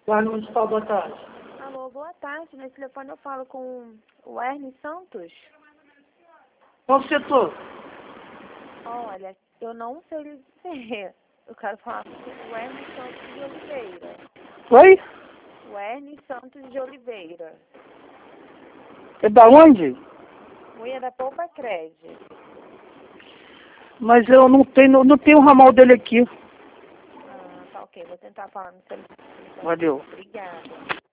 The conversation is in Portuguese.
Guarda Municipal, boa tarde. Alô, boa tarde. Nesse telefone eu falo com o Ernie Santos. Qual setor? Olha, eu não sei dizer. Eu quero falar com o Ernie Santos de Oliveira. Oi? O Ernie Santos de Oliveira. É da onde? Mulher da Poupa Crédito. Mas eu não tenho o ramal dele aqui. Ah, tá ok. Vou tentar falar no telefone. Valeu. Obrigada.